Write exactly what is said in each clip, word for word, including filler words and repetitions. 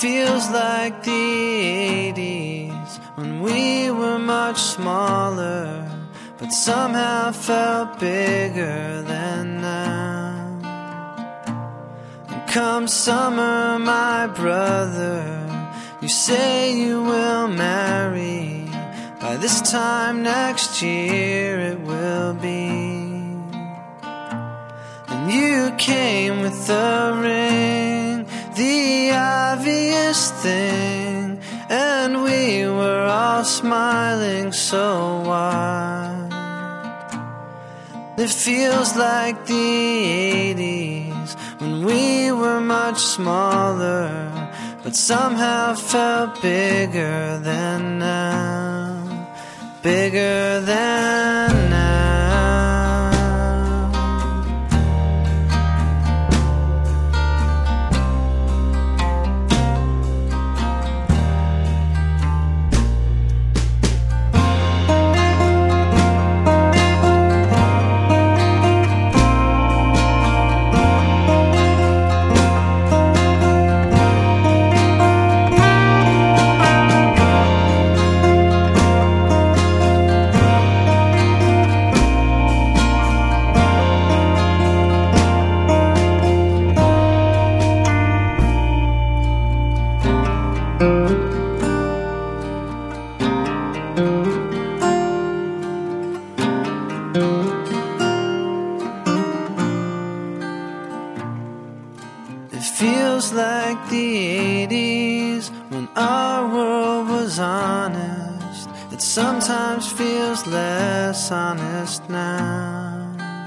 feels like the eighties when we were much smaller, but somehow felt bigger than now. And come summer, my brother, you say you will marry. By this time next year it will be. And you came with a ring, the obvious thing, and we were all smiling so wide. It feels like the eighties when we were much smaller, but somehow felt bigger than now, bigger than now. It feels like the eighties when our world was honest. It sometimes feels less honest now.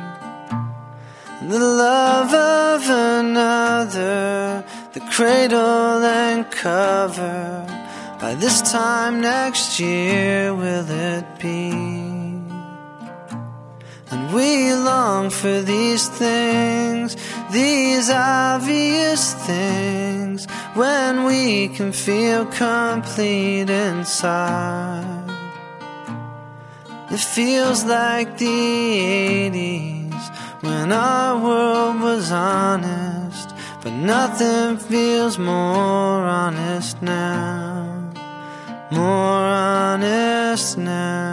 The love of another, the cradle and cover. By this time next year will it be? And we long for these things, these obvious things, when we can feel complete inside. It feels like the eighties when our world was honest, but nothing feels more honest now, more honest now.